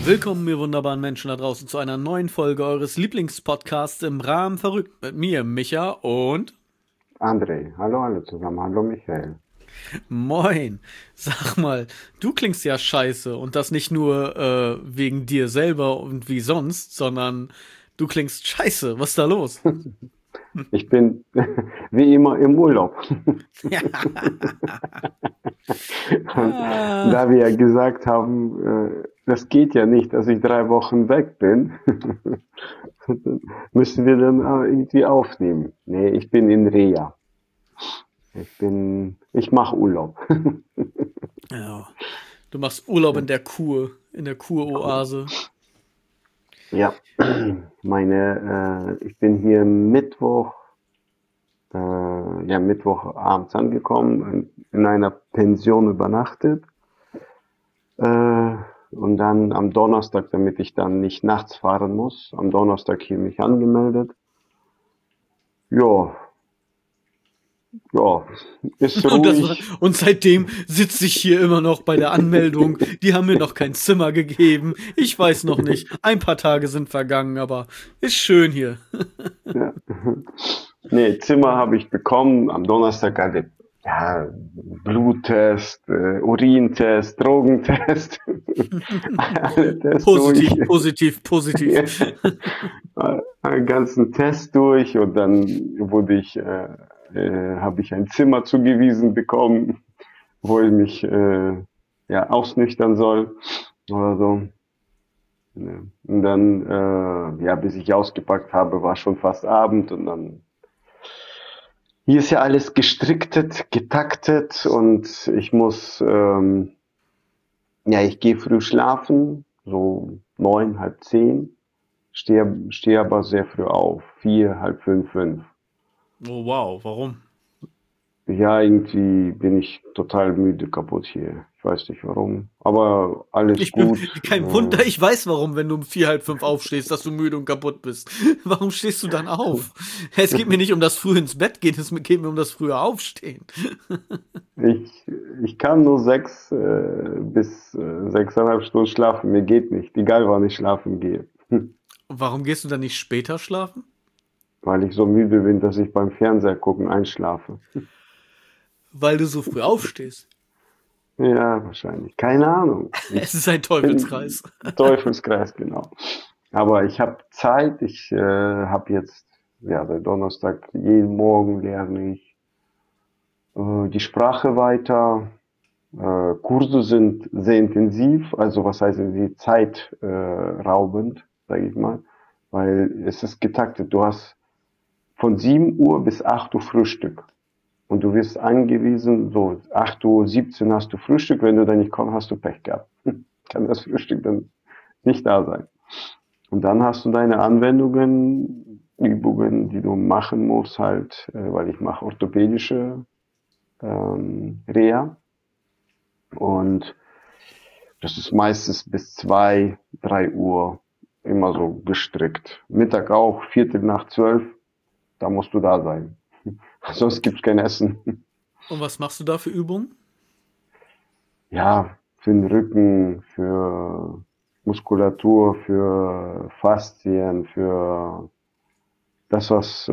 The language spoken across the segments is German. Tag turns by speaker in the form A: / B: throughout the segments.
A: Willkommen, ihr wunderbaren Menschen da draußen, zu einer neuen Folge eures Lieblingspodcasts im Rahmen Verrückt mit mir, Micha und
B: André, hallo alle zusammen, hallo Michael.
A: Moin. Sag mal, du klingst ja scheiße und das nicht nur wegen dir selber und wie sonst, sondern du klingst scheiße. Was ist da los?
B: Ich bin wie immer im Urlaub. Und
A: Ah,
B: da wir ja gesagt haben, das geht ja nicht, dass ich 3 Wochen weg bin, müssen wir dann irgendwie aufnehmen. Nee, ich bin in Reha. Ich mache Urlaub.
A: ja. Du machst Urlaub in der Kuroase.
B: Ja, ich bin hier Mittwochabends angekommen, in einer Pension übernachtet. Und dann am Donnerstag, damit ich dann nicht nachts fahren muss, am Donnerstag hier mich angemeldet. Ja, ja, ist
A: Und,
B: ruhig.
A: und seitdem sitze ich hier immer noch bei der Anmeldung. Die haben mir noch kein Zimmer gegeben. Ich weiß noch nicht. Ein paar Tage sind vergangen, aber ist schön hier.
B: Ja. Nee, Zimmer habe ich bekommen. Am Donnerstag hatte ja, Bluttest, Urintest, Drogentest, alle Tests durch.
A: Positiv, positiv, positiv.
B: Ja, einen ganzen Test durch und dann habe ich ein Zimmer zugewiesen bekommen, wo ich mich ja ausnüchtern soll oder so. Ja. Und dann, ja, bis ich ausgepackt habe, war schon fast Abend und dann hier ist ja alles gestriktet, getaktet und ich gehe früh schlafen, so 9, halb 10, stehe aber sehr früh auf, 4, halb 5, 5.
A: Oh wow, warum?
B: Ja, irgendwie bin ich total müde, kaputt hier. Ich weiß nicht warum, aber alles
A: Ich bin
B: gut.
A: kein Wunder, ich weiß warum, wenn du um vier, halb fünf aufstehst, dass du müde und kaputt bist. Warum stehst du dann auf? Es geht mir nicht um das früh ins Bett gehen, es geht mir um das frühe Aufstehen.
B: Ich, ich kann nur 6 bis 6,5 Stunden schlafen. Mir geht nicht, egal wann ich schlafen gehe.
A: Und warum gehst du dann nicht später schlafen?
B: Weil ich so müde bin, dass ich beim Fernseher gucken einschlafe.
A: Weil du so früh aufstehst.
B: Ja, wahrscheinlich. Keine Ahnung.
A: Es
B: Ich
A: ist ein
B: bin
A: Teufelskreis.
B: Teufelskreis, genau. Aber ich habe Zeit. Ich habe jetzt, ja, seit Donnerstag jeden Morgen lerne ich die Sprache weiter. Kurse sind sehr intensiv, also was heißt sie zeitraubend, sage ich mal, weil es ist getaktet. Du hast von 7 Uhr bis 8 Uhr Frühstück und du wirst angewiesen, so 8:17 Uhr hast du Frühstück, wenn du da nicht kommst, hast du Pech gehabt. Kann das Frühstück dann nicht da sein. Und dann hast du deine Anwendungen, Übungen, die du machen musst, halt, weil ich mache orthopädische Reha. Und das ist meistens bis 2, 3 Uhr immer so gestrickt. Mittag auch, Viertel nach 12, da musst du da sein. Sonst gibt's kein Essen.
A: Und was machst du da für Übungen?
B: Ja, für den Rücken, für Muskulatur, für Faszien, für das, was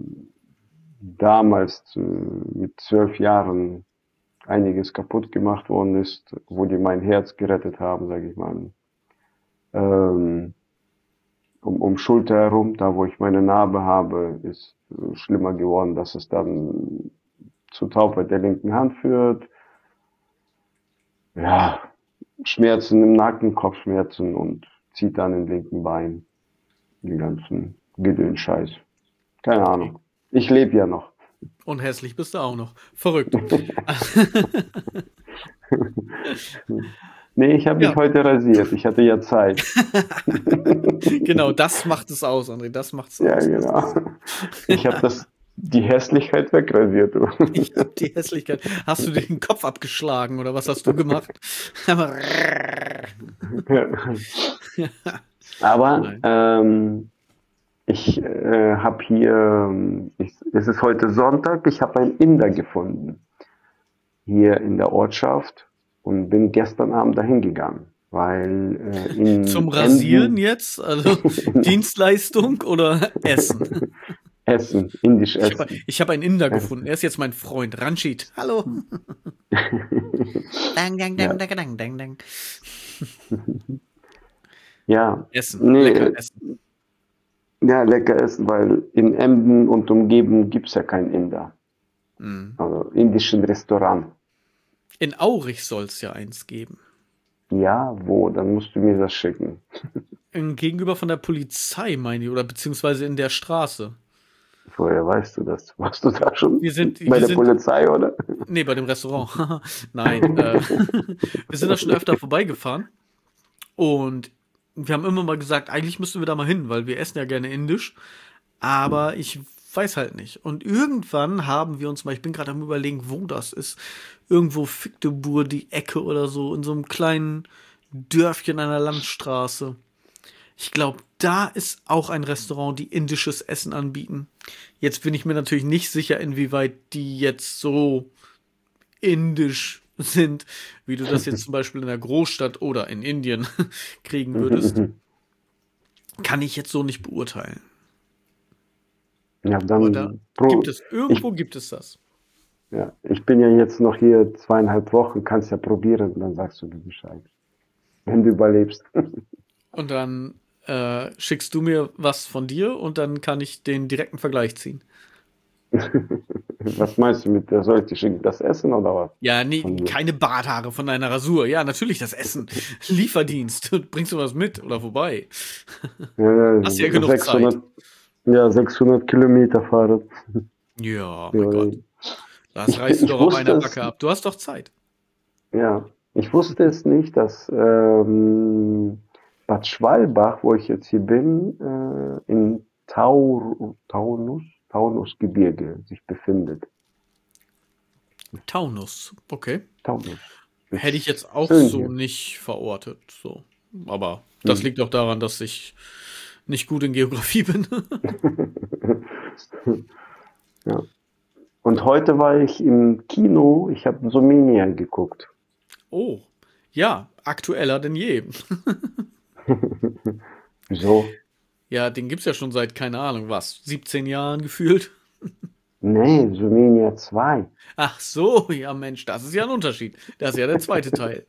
B: damals mit 12 Jahren einiges kaputt gemacht worden ist, wo die mein Herz gerettet haben, sage ich mal. Ähm, um Schulter herum, da wo ich meine Narbe habe, ist schlimmer geworden, dass es dann zu Taubheit der linken Hand führt. Ja, Schmerzen im Nacken, Kopfschmerzen und zieht dann im linken Bein. Den ganzen Gedöns-Scheiß. Keine
A: Okay.
B: Ahnung. Ich lebe ja noch.
A: Und hässlich bist du auch noch. Verrückt.
B: Nee, ich habe mich
A: Ja,
B: heute rasiert. Ich hatte ja Zeit.
A: genau, das macht es aus, André, das macht es
B: Ja,
A: aus. Das
B: genau.
A: ist,
B: Ich habe die Hässlichkeit wegrasiert.
A: ich hab die Hässlichkeit. Hast du dir den Kopf abgeschlagen oder was hast du gemacht?
B: Aber
A: Nein.
B: ich habe es ist heute Sonntag, ich habe einen Inder gefunden hier in der Ortschaft und bin gestern Abend dahin gegangen. weil
A: Zum
B: in
A: Rasieren
B: Emden
A: jetzt? Also Dienstleistung oder Essen?
B: Essen, indisch Essen.
A: Ich hab einen Inder gefunden.
B: Essen.
A: Er ist jetzt mein Freund. Ranjit. Hallo. Dang, dang, dang,
B: Ja,
A: dang, dang, dang, dang.
B: ja,
A: Essen. Lecker
B: nee,
A: Essen.
B: ja, lecker essen, weil in Emden und Umgebung gibt's ja kein Inder.
A: Mm.
B: Also indischen Restaurant.
A: In Aurich soll es ja eins geben.
B: Ja, wo? Dann musst du mir das schicken.
A: Gegenüber von der Polizei, meine ich, oder beziehungsweise in der Straße.
B: Woher weißt du das? Warst du da schon? Bei
A: Wir
B: der
A: sind,
B: Polizei, oder?
A: nee, bei dem Restaurant. Nein, wir sind da schon öfter vorbeigefahren und wir haben immer mal gesagt, eigentlich müssten wir da mal hin, weil wir essen ja gerne indisch, aber ich weiß halt nicht. Und irgendwann haben wir uns mal, ich bin gerade am Überlegen, wo das ist, irgendwo Victebur, die Ecke oder so, in so einem kleinen Dörfchen an der Landstraße. Ich glaube, da ist auch ein Restaurant, die indisches Essen anbieten. Jetzt bin ich mir natürlich nicht sicher, inwieweit die jetzt so indisch sind, wie du das jetzt zum Beispiel in der Großstadt oder in Indien kriegen würdest. Kann ich jetzt so nicht beurteilen.
B: Ja,
A: Aber da
B: dann
A: gibt es,
B: ich,
A: irgendwo gibt es das.
B: ja, ich bin ja jetzt noch hier 2,5 Wochen, kannst ja probieren, dann sagst du mir Bescheid. Wenn du überlebst.
A: Und dann schickst du mir was von dir und dann kann ich den direkten Vergleich ziehen.
B: Was meinst du mit der soll ich dir schicken? Das Essen oder was?
A: Ja, nee,
B: Von mir.
A: keine Barthaare von deiner Rasur. Ja, natürlich das Essen. Lieferdienst. Bringst du was mit oder vorbei?
B: Ja,
A: Hast ja genug Zeit.
B: 600 Kilometer Fahrrad.
A: Ja, mein
B: Ja,
A: Gott. Das reißt du
B: ich
A: doch auf
B: wusste
A: einer
B: es,
A: Backe ab. Du hast doch Zeit.
B: ja, ich wusste es nicht, dass Bad Schwalbach, wo ich jetzt hier bin, in Taunusgebirge sich befindet.
A: Taunus. Okay.
B: Taunus.
A: Hätte ich
B: Ist
A: jetzt auch
B: schön
A: so
B: hier.
A: nicht verortet. So. Aber das
B: Hm.
A: liegt auch daran, dass ich nicht gut in Geografie bin.
B: Ja. Und heute war ich im Kino, ich habe Sumenia geguckt.
A: Oh. Ja, aktueller denn je.
B: Wieso?
A: Ja, den gibt's ja schon seit, keine Ahnung, was, 17 Jahren gefühlt.
B: Nee, Sumenia 2.
A: Ach so, ja Mensch, das ist ja ein Unterschied. Das ist ja der zweite Teil.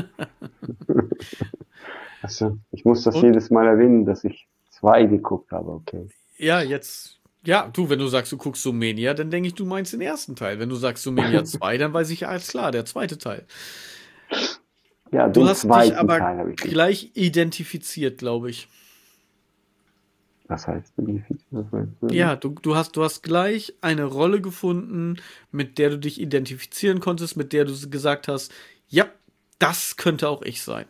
B: Also, ich muss das
A: Und
B: jedes Mal erwähnen, dass ich 2 geguckt habe, okay.
A: ja, jetzt, ja, du, wenn du sagst, du guckst Sumenia, dann denke ich, du meinst den ersten Teil. Wenn du sagst Sumenia 2, dann weiß ich ja, alles klar, der zweite Teil.
B: Ja,
A: Du
B: den
A: hast dich
B: zweiten
A: aber
B: Teil habe ich geguckt.
A: gleich identifiziert, glaube ich.
B: Was heißt Benefit? Was meinst du?
A: Ja, du hast gleich eine Rolle gefunden, mit der du dich identifizieren konntest, mit der du gesagt hast, ja, das könnte auch ich sein.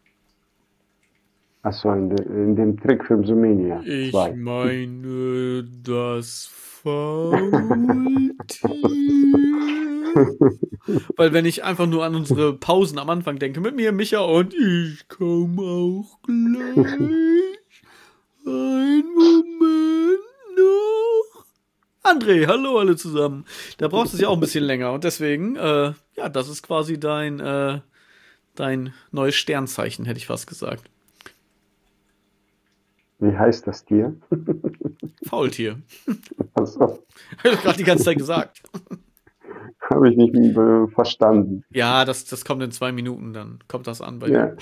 B: Achso, in dem Trickfilm Sumenia
A: Ich
B: 2.
A: meine das Faultier. Weil wenn ich einfach nur an unsere Pausen am Anfang denke, mit mir, Micha und ich komme auch gleich. Ein Moment noch. André, hallo alle zusammen. Da braucht es ja auch ein bisschen länger und deswegen, ja, das ist quasi dein neues Sternzeichen, hätte ich fast gesagt.
B: Wie heißt das Tier?
A: Faultier.
B: Achso,
A: Habe ich gerade die ganze Zeit gesagt.
B: habe ich nicht verstanden.
A: Ja, das kommt in 2 Minuten, dann kommt das an bei dir.
B: Ja.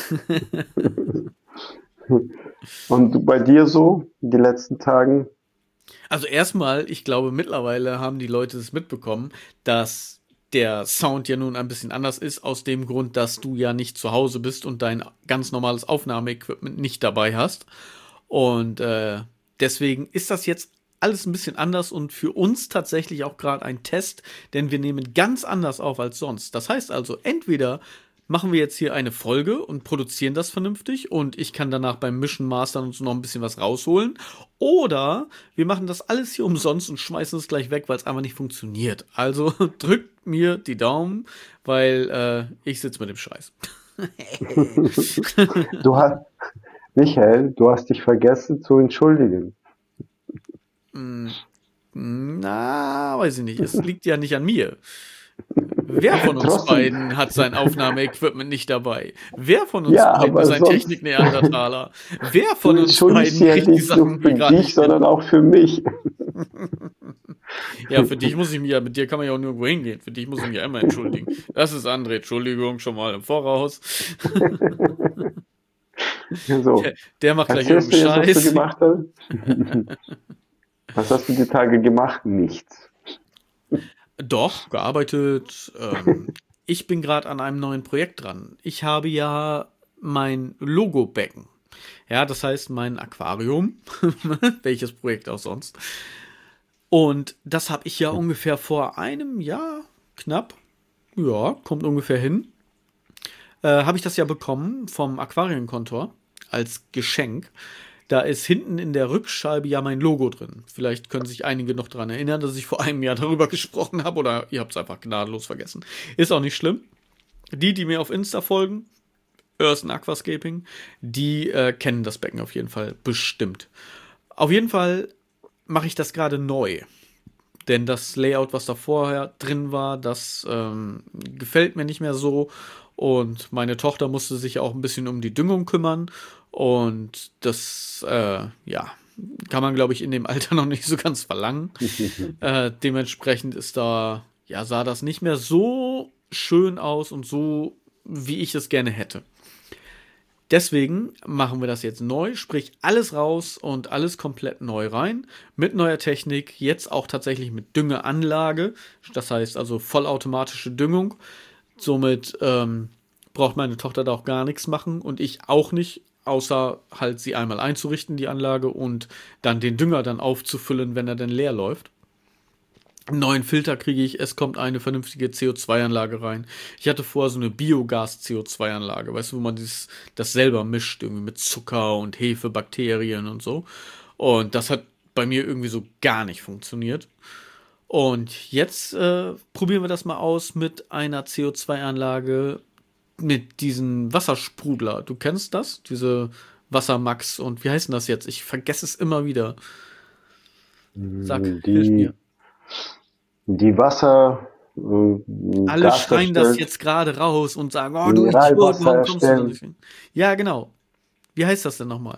B: Und bei dir so, die letzten Tagen?
A: Also erstmal, ich glaube, mittlerweile haben die Leute es mitbekommen, dass der Sound ja nun ein bisschen anders ist, aus dem Grund, dass du ja nicht zu Hause bist und dein ganz normales Aufnahmeequipment nicht dabei hast. Und deswegen ist das jetzt alles ein bisschen anders und für uns tatsächlich auch gerade ein Test, denn wir nehmen ganz anders auf als sonst. Das heißt also, entweder machen wir jetzt hier eine Folge und produzieren das vernünftig und ich kann danach beim Mischen, Mastern und so noch ein bisschen was rausholen. Oder wir machen das alles hier umsonst und schmeißen es gleich weg, weil es einfach nicht funktioniert. Also drückt mir die Daumen, weil ich sitze mit dem Scheiß.
B: Du hast, Michael, du hast dich vergessen zu entschuldigen.
A: Na, weiß ich nicht. Es liegt ja nicht an mir. Wer von uns
B: Trotzdem,
A: beiden hat sein Aufnahmeequipment nicht dabei? Wer von uns
B: ja,
A: beiden
B: aber
A: ist ein
B: sonst,
A: Technik-Neandertaler? Wer
B: du
A: von uns
B: entschuldigst
A: beiden
B: ja
A: kriegt die
B: nicht nur
A: Sachen
B: für
A: hier gerade
B: dich,
A: nicht hin?
B: sondern auch für mich.
A: Ja, für dich muss ich mich ja, mit dir kann man ja auch nirgendwo hingehen. Für dich muss ich mich ja immer entschuldigen. Das ist André, Entschuldigung, schon mal im Voraus.
B: So,
A: Der macht gleich
B: erzählst
A: irgendeinen
B: du jetzt, was du
A: Scheiß.
B: gemacht hast? Was hast du die Tage gemacht? Nichts.
A: Doch, gearbeitet. Ich bin gerade an einem neuen Projekt dran. Ich habe ja mein Logo-Becken. Ja, das heißt mein Aquarium. Welches Projekt auch sonst. Und das habe ich ja ungefähr vor einem Jahr, knapp, ja, kommt ungefähr hin, habe ich das ja bekommen vom Aquarienkontor als Geschenk. Da ist hinten in der Rückscheibe ja mein Logo drin. Vielleicht können sich einige noch daran erinnern, dass ich vor einem Jahr darüber gesprochen habe oder ihr habt es einfach gnadenlos vergessen. Ist auch nicht schlimm. Die mir auf Insta folgen, Earth Aquascaping, die kennen das Becken auf jeden Fall bestimmt. Auf jeden Fall mache ich das gerade neu. Denn das Layout, was da vorher drin war, das gefällt mir nicht mehr so. Und meine Tochter musste sich auch ein bisschen um die Düngung kümmern. Und das, ja, kann man, glaube ich, in dem Alter noch nicht so ganz verlangen. Dementsprechend ist da, ja, sah das nicht mehr so schön aus und so, wie ich es gerne hätte. Deswegen machen wir das jetzt neu, sprich alles raus und alles komplett neu rein. Mit neuer Technik, jetzt auch tatsächlich mit Düngeanlage. Das heißt also vollautomatische Düngung. Somit braucht meine Tochter da auch gar nichts machen und ich auch nicht, außer halt sie einmal einzurichten, die Anlage, und dann den Dünger dann aufzufüllen, wenn er dann leer läuft. Einen neuen Filter kriege ich, es kommt eine vernünftige CO2-Anlage rein. Ich hatte vorher so eine Biogas-CO2-Anlage, weißt du, wo man das selber mischt, irgendwie mit Zucker und Hefe, Bakterien und so. Und das hat bei mir irgendwie so gar nicht funktioniert. Und jetzt probieren wir das mal aus mit einer CO2-Anlage mit diesem Wassersprudler. Du kennst das? Diese Wassermax und wie heißt denn das jetzt? Ich vergesse es immer wieder. Sag, hilf
B: Die,
A: mir.
B: die Wasser,
A: Alle
B: Gas
A: schreien das
B: erstellt,
A: jetzt gerade raus und sagen, oh du Idiot,
B: Mineralwasser
A: warum kommst du da
B: erstellen,
A: nicht hin? Ja, genau. Wie heißt das denn nochmal?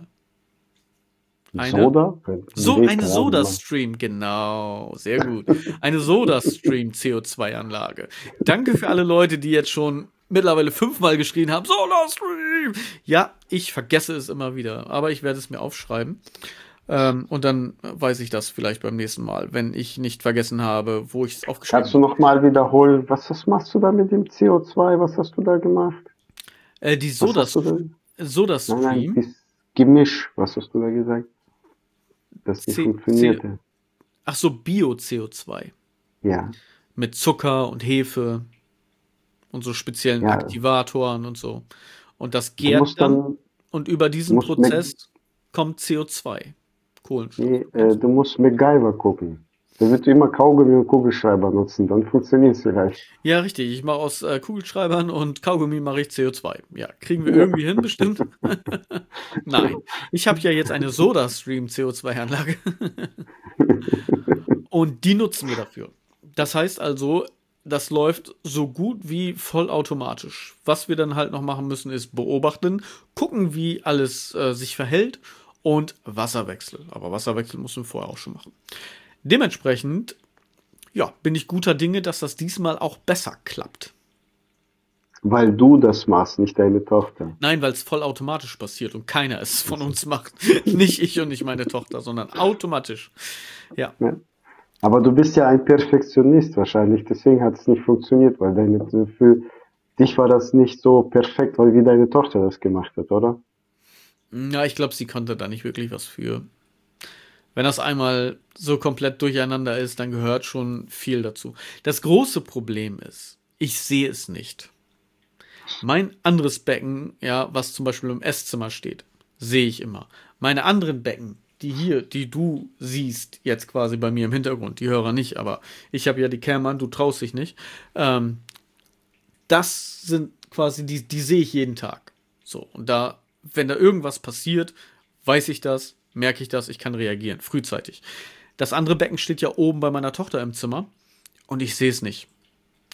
A: Eine?
B: Soda?
A: So,
B: Nee,
A: eine
B: keine Ahnung, Mann.
A: Soda-Stream, genau, sehr gut. Eine Soda-Stream CO2-Anlage. Danke für alle Leute, die jetzt schon mittlerweile 5-mal geschrien haben, Soda-Stream! Ja, ich vergesse es immer wieder, aber ich werde es mir aufschreiben. Und dann weiß ich das vielleicht beim nächsten Mal, wenn ich nicht vergessen habe, wo ich es aufgeschrieben
B: Kannst du
A: habe.
B: noch mal wiederholen, was machst du da mit dem CO2? Was hast du da gemacht?
A: Die
B: Was hast du da? Nein,
A: Soda-Stream,
B: das Gemisch, was hast du da gesagt? Das nicht
A: C, C,
B: funktionierte.
A: ach so, Bio-CO2.
B: Ja,
A: Mit Zucker und Hefe und so speziellen
B: ja,
A: Aktivatoren und so. Und das
B: du
A: gärt
B: musst
A: dann
B: dann,
A: und über
B: du
A: diesen
B: musst, Mac,
A: Prozess kommt CO2, Kohlenstoff.
B: nee,
A: Kennst du?
B: du musst MacGyver gucken. Der wird immer Kaugummi und Kugelschreiber nutzen, dann funktioniert es vielleicht.
A: Ja, richtig. Ich mache aus Kugelschreibern und Kaugummi mache ich CO2. Ja, kriegen wir
B: Ja.
A: irgendwie hin, bestimmt? Nein. Ich habe ja jetzt eine SodaStream CO2-Anlage und die nutzen wir dafür. Das heißt also, das läuft so gut wie vollautomatisch. Was wir dann halt noch machen müssen, ist beobachten, gucken, wie alles sich verhält und Wasserwechsel. Aber Wasserwechsel mussten wir vorher auch schon machen. Dementsprechend, ja, bin ich guter Dinge, dass das diesmal auch besser klappt.
B: Weil du das machst, nicht deine Tochter.
A: Nein, weil es vollautomatisch passiert und keiner es von uns macht. Nicht ich und nicht meine Tochter, sondern automatisch. Ja.
B: Ne? Aber du bist ja ein Perfektionist wahrscheinlich, deswegen hat es nicht funktioniert, weil für dich war das nicht so perfekt, weil wie deine Tochter das gemacht hat, oder?
A: Ja, ich glaube, sie konnte da nicht wirklich was für. Wenn das einmal so komplett durcheinander ist, dann gehört schon viel dazu. Das große Problem ist, ich sehe es nicht. Mein anderes Becken, ja, was zum Beispiel im Esszimmer steht, sehe ich immer. Meine anderen Becken, die hier, die du siehst, jetzt quasi bei mir im Hintergrund, die Hörer nicht, aber ich habe ja die Cam an, du traust dich nicht. Ähm, Das sind quasi die sehe ich jeden Tag. So, und da, wenn da irgendwas passiert, weiß ich das, merke ich das, ich kann reagieren, frühzeitig. Das andere Becken steht ja oben bei meiner Tochter im Zimmer und ich sehe es nicht.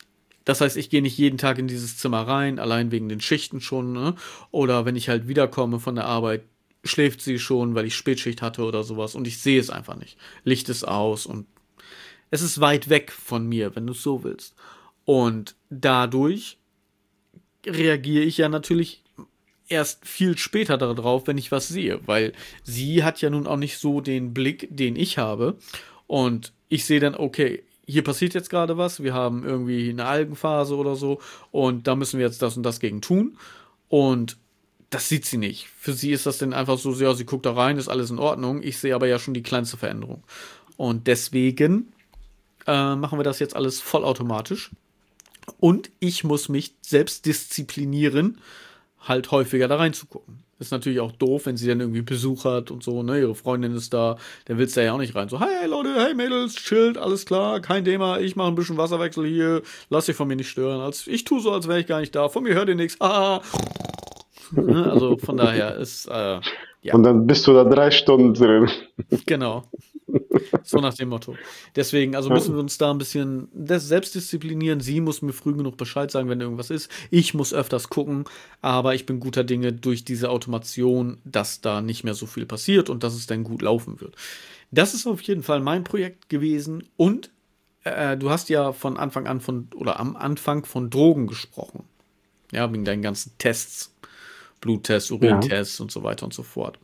A: Das heißt, ich gehe nicht jeden Tag in dieses Zimmer rein, allein wegen den Schichten schon, ne? Oder wenn ich halt wiederkomme von der Arbeit, schläft sie schon, weil ich Spätschicht hatte oder sowas und ich sehe es einfach nicht. Licht ist aus und es ist weit weg von mir, wenn du es so willst. Und dadurch reagiere ich ja natürlich erst viel später darauf, wenn ich was sehe, weil sie hat ja nun auch nicht so den Blick, den ich habe. Und ich sehe dann, okay, hier passiert jetzt gerade was, wir haben irgendwie eine Algenphase oder so und da müssen wir jetzt das und das gegen tun. Und das sieht sie nicht. Für sie ist das dann einfach so, ja, sie guckt da rein, ist alles in Ordnung. Ich sehe aber ja schon die kleinste Veränderung. Und deswegen machen wir das jetzt alles vollautomatisch. Und ich muss mich selbst disziplinieren, halt häufiger da reinzugucken. Ist natürlich auch doof, wenn sie dann irgendwie Besuch hat und so, ne, ihre Freundin ist da, dann willst du ja auch nicht rein. So, hey Leute, hey Mädels, chillt, alles klar, kein Thema, ich mache ein bisschen Wasserwechsel hier, lass dich von mir nicht stören. Ich tue so, als wäre ich gar nicht da, von mir hört ihr nichts, haha. Also von daher ist, ja.
B: Und dann bist du da 3 Stunden drin.
A: Genau. So nach dem Motto. Deswegen, also müssen wir uns da ein bisschen selbst disziplinieren. Sie muss mir früh genug Bescheid sagen, wenn irgendwas ist. Ich muss öfters gucken, aber ich bin guter Dinge durch diese Automation, dass da nicht mehr so viel passiert und dass es dann gut laufen wird. Das ist auf jeden Fall mein Projekt gewesen und du hast ja von Anfang an am Anfang von Drogen gesprochen. Ja, wegen deinen ganzen Tests. Bluttests, Urintests und so weiter und so fort.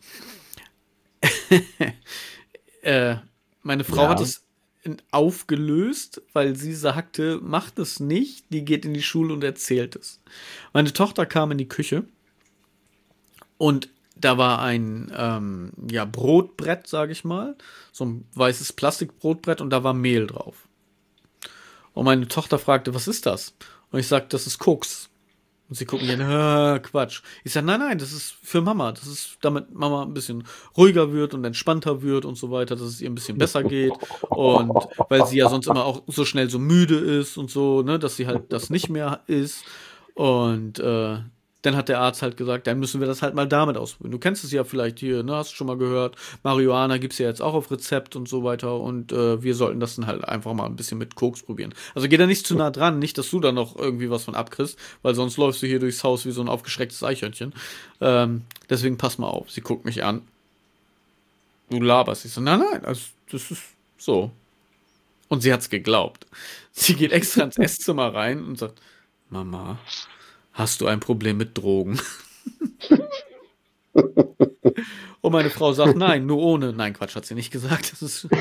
A: Meine Frau hat es aufgelöst, weil sie sagte, macht es nicht, die geht in die Schule und erzählt es. Meine Tochter kam in die Küche und da war ein Brotbrett, sage ich mal, so ein weißes Plastikbrotbrett und da war Mehl drauf. Und meine Tochter fragte, was ist das? Und ich sagte, das ist Koks. Und sie gucken dann, Quatsch. Ich sage, nein, das ist für Mama. Das ist, damit Mama ein bisschen ruhiger wird und entspannter wird und so weiter, dass es ihr ein bisschen besser geht. Und weil sie ja sonst immer auch so schnell so müde ist und so, ne, dass sie halt das nicht mehr ist. Und dann hat der Arzt halt gesagt, dann müssen wir das halt mal damit ausprobieren. Du kennst es ja vielleicht hier, ne, hast du schon mal gehört. Marihuana gibt's ja jetzt auch auf Rezept und so weiter. Und wir sollten das dann halt einfach mal ein bisschen mit Koks probieren. Also geh da nicht zu nah dran, nicht, dass du da noch irgendwie was von abkriegst, weil sonst läufst du hier durchs Haus wie so ein aufgeschrecktes Eichhörnchen. Deswegen pass mal auf. Sie guckt mich an. Du laberst. Ich so, nein, also das ist so. Und sie hat's geglaubt. Sie geht extra ins Esszimmer rein und sagt, Mama, hast du ein Problem mit Drogen? Und meine Frau sagt, nein, nur ohne. Nein, Quatsch, hat sie nicht gesagt. Das ist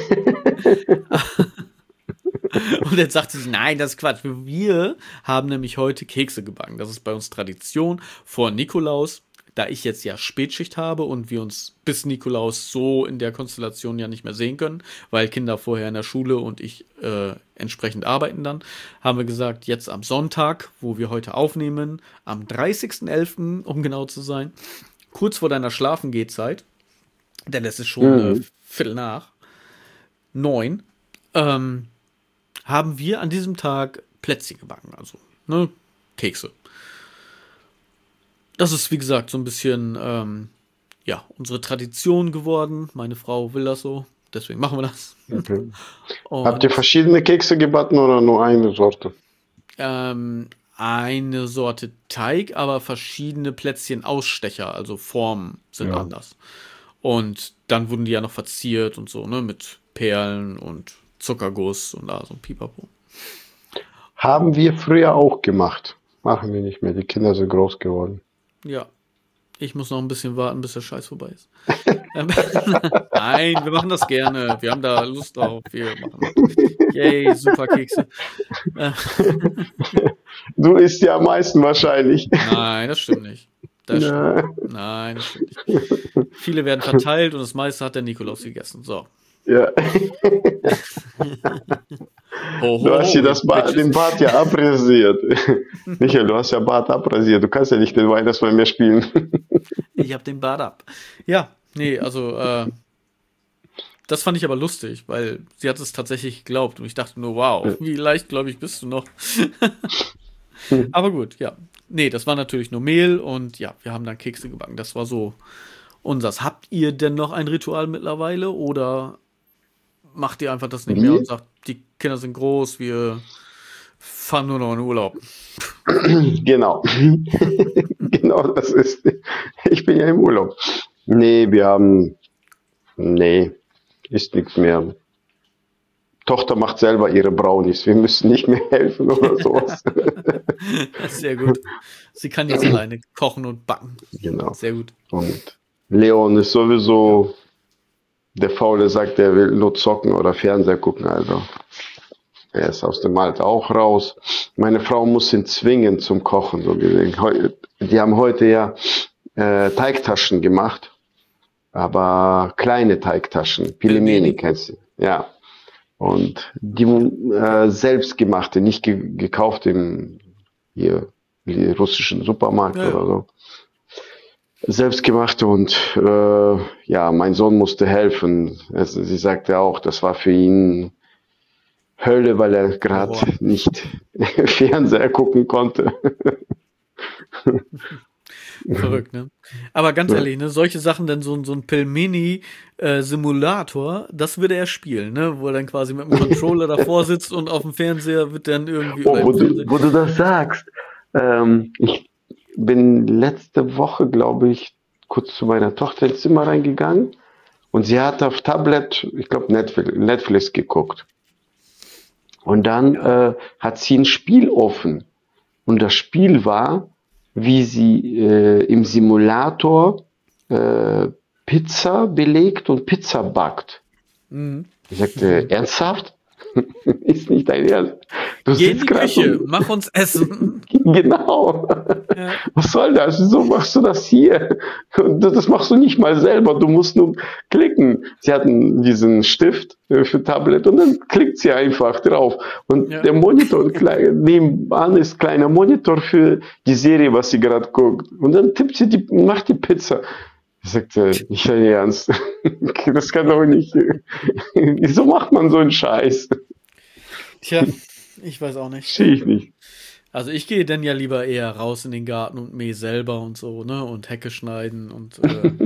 A: und jetzt sagt sie, nein, das ist Quatsch. Wir haben nämlich heute Kekse gebacken. Das ist bei uns Tradition vor Nikolaus. Da ich jetzt ja Spätschicht habe und wir uns bis Nikolaus so in der Konstellation ja nicht mehr sehen können, weil Kinder vorher in der Schule und ich entsprechend arbeiten dann, haben wir gesagt, jetzt am Sonntag, wo wir heute aufnehmen, am 30.11., um genau zu sein, kurz vor deiner Schlafengehzeit, denn es ist schon 8:45, haben wir an diesem Tag Plätzchen gebacken, also ne, Kekse. Das ist, wie gesagt, so ein bisschen, unsere Tradition geworden. Meine Frau will das so, deswegen machen wir das.
B: Okay. Habt ihr verschiedene Kekse gebacken oder nur eine Sorte?
A: Eine Sorte Teig, aber verschiedene Plätzchen-Ausstecher, also Formen sind anders. Und dann wurden die ja noch verziert und so, ne, mit Perlen und Zuckerguss und da so ein Pipapo.
B: Haben wir früher auch gemacht. Machen wir nicht mehr. Die Kinder sind groß geworden.
A: Ja, ich muss noch ein bisschen warten, bis der Scheiß vorbei ist. Nein, wir machen das gerne. Wir haben da Lust drauf. Wir machen das. Yay, super Kekse.
B: Du isst ja am meisten wahrscheinlich.
A: Nein, das stimmt nicht. Nein, das stimmt nicht. Viele werden verteilt und das meiste hat der Nikolaus gegessen. So.
B: Ja. Du hast hier den Bart ja abrasiert. Michael, du hast ja Bart abrasiert. Du kannst ja nicht den Weihnachtsmann mehr spielen.
A: Ich hab den Bart ab. Ja, nee, also das fand ich aber lustig, weil sie hat es tatsächlich geglaubt und ich dachte nur, wow, wie leichtgläubig bist du noch. Aber gut, ja. Nee, das war natürlich nur Mehl und ja, wir haben dann Kekse gebacken. Das war so unsers. Habt ihr denn noch ein Ritual mittlerweile oder macht ihr einfach das nicht mehr und sagt, die Kinder sind groß, wir fahr nur noch in Urlaub.
B: Genau. Genau, das ist. Ich bin ja im Urlaub. Nee, nee, ist nichts mehr. Tochter macht selber ihre Brownies. Wir müssen nicht mehr helfen oder sowas.
A: Sehr gut. Sie kann jetzt alleine kochen und backen.
B: Genau.
A: Sehr gut.
B: Und Leon ist sowieso der Faule, sagt, er will nur zocken oder Fernseher gucken. Also er ist aus dem Alter auch raus. Meine Frau muss ihn zwingen zum Kochen. So gesehen. Die haben heute ja Teigtaschen gemacht, aber kleine Teigtaschen. Pilimeni kennst du? Ja. Und die selbstgemachte, nicht gekauft im hier russischen Supermarkt oder so. Selbstgemachte und ja, mein Sohn musste helfen. Sie sagte auch, das war für ihn Hölle, weil er gerade nicht Fernseher gucken konnte.
A: Verrückt, ne? Aber ganz ehrlich, ne, solche Sachen, denn so ein Pelmeni-Simulator, das würde er spielen, ne? Wo er dann quasi mit dem Controller davor sitzt und auf dem Fernseher wird dann irgendwie.
B: Wo du das sagst, ich bin letzte Woche, glaube ich, kurz zu meiner Tochter ins Zimmer reingegangen und sie hat auf Tablet, ich glaube, Netflix geguckt. Und dann hat sie ein Spiel offen. Und das Spiel war, wie sie im Simulator Pizza belegt und Pizza backt.
A: Mhm.
B: Ich sagte, ernsthaft? Ist nicht dein Ernst? Du
A: Geh in
B: sitzt
A: die Küche,
B: so,
A: mach uns Essen.
B: genau.
A: Ja.
B: Was soll das? Wieso machst du das hier? Das machst du nicht mal selber. Du musst nur klicken. Sie hatten diesen Stift für Tablet und dann klickt sie einfach drauf. Und der Monitor, nebenan ist kleiner Monitor für die Serie, was sie gerade guckt. Und dann tippt sie macht die Pizza. Ich sagte, nicht dein Ernst. Das kann doch nicht. Wieso macht man so einen Scheiß?
A: Tja, ich weiß auch nicht.
B: Verstehe ich nicht.
A: Also ich gehe dann ja lieber eher raus in den Garten und mähe selber und so, ne? Und Hecke schneiden und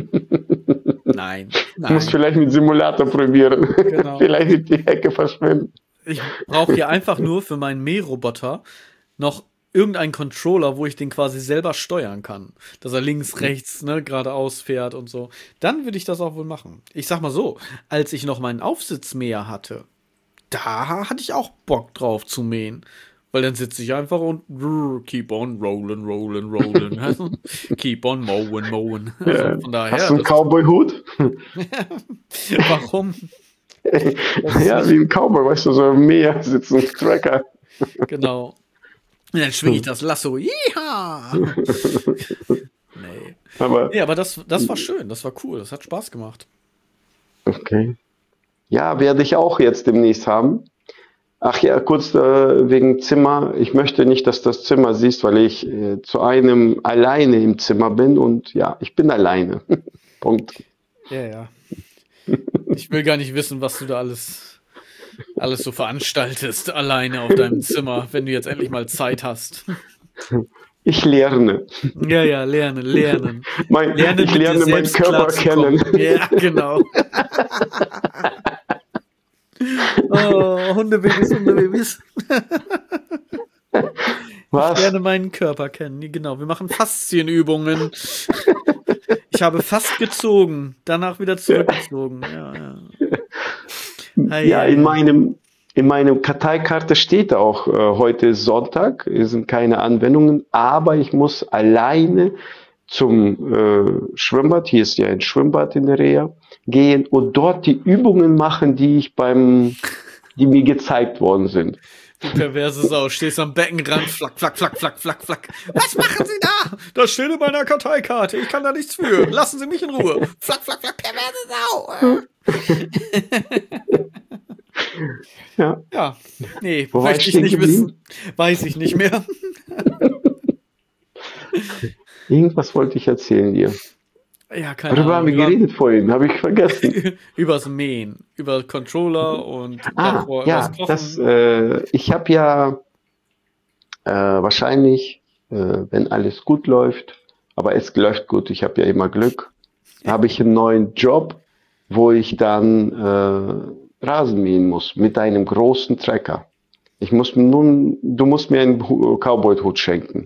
A: nein.
B: Du musst vielleicht mit Simulator probieren. Genau. Vielleicht wird die Hecke verschwinden.
A: Ich brauche hier einfach nur für meinen Mähroboter noch irgendeinen Controller, wo ich den quasi selber steuern kann. Dass er links, rechts, ne, geradeaus fährt und so. Dann würde ich das auch wohl machen. Ich sag mal so, als ich noch meinen Aufsitzmäher hatte, da hatte ich auch Bock drauf zu mähen. Weil dann sitze ich einfach und keep on rolling, rolling, rolling. Keep on mowen. Also von daher,
B: hast du einen Cowboy-Hut?
A: Warum?
B: Ja, wie ein Cowboy, weißt du, so im Meer sitzen, ein Tracker.
A: Genau. Und dann schwinge ich das Lasso. Yeehaw! Nee. Aber das war schön, das war cool, das hat Spaß gemacht.
B: Okay. Ja, werde ich auch jetzt demnächst haben. Ach ja, kurz wegen Zimmer. Ich möchte nicht, dass du das Zimmer siehst, weil ich zu einem alleine im Zimmer bin und ja, ich bin alleine. Punkt.
A: Ja. Ich will gar nicht wissen, was du da alles so veranstaltest, alleine auf deinem Zimmer, wenn du jetzt endlich mal Zeit hast.
B: Ich lerne.
A: Ja, lernen.
B: Ich lerne meinen Körper kennen.
A: Ja, genau. Oh, Hundebabys.
B: Was?
A: Ich lerne meinen Körper kennen. Genau, wir machen Faszienübungen. Ich habe fast gezogen, danach wieder zurückgezogen.
B: Ja, in meinem Karteikarte steht auch, heute ist Sonntag, es sind keine Anwendungen, aber ich muss alleine zum Schwimmbad, hier ist ja ein Schwimmbad in der Reha, gehen und dort die Übungen machen, die mir gezeigt worden sind.
A: Du perverse Sau, stehst am Beckenrand, flack. Was machen Sie da? Das steht in meiner Karteikarte, ich kann da nichts für. Lassen Sie mich in Ruhe. Flack, perverse Sau. Ja, nee, möchte ich nicht wissen. Weiß ich nicht mehr.
B: Irgendwas wollte ich erzählen dir.
A: Ja, keine Ahnung.
B: Darüber haben wir geredet vorhin, habe ich vergessen.
A: Übers Mähen, über Controller und
B: davor, ja, ich habe ja wahrscheinlich, wenn alles gut läuft, aber es läuft gut, ich habe ja immer Glück, habe ich einen neuen Job, wo ich dann Rasen mähen muss mit einem großen Trecker. Du musst mir einen Cowboy-Hut schenken.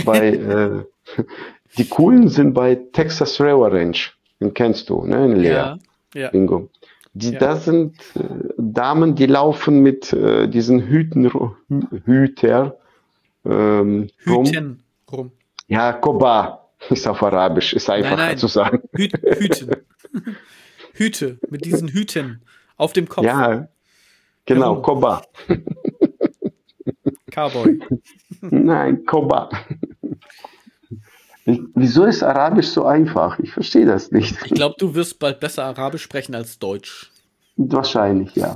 B: Die coolen sind bei Texas Railroad Ranch. Den kennst du, ne? In Lea.
A: Ja, ja,
B: Bingo.
A: ja.
B: Das sind Damen, die laufen mit diesen Hüter rum.
A: Hüten rum.
B: Ja, Koba ist auf Arabisch, ist
A: Nein,
B: einfacher zu
A: nein.
B: sagen.
A: Hüten. Hüte, mit diesen Hüten auf dem Kopf
B: Ja, genau,
A: herum.
B: Koba.
A: Cowboy.
B: Nein, Koba. Wieso ist Arabisch so einfach? Ich verstehe das nicht.
A: Ich glaube, du wirst bald besser Arabisch sprechen als Deutsch.
B: Wahrscheinlich, ja.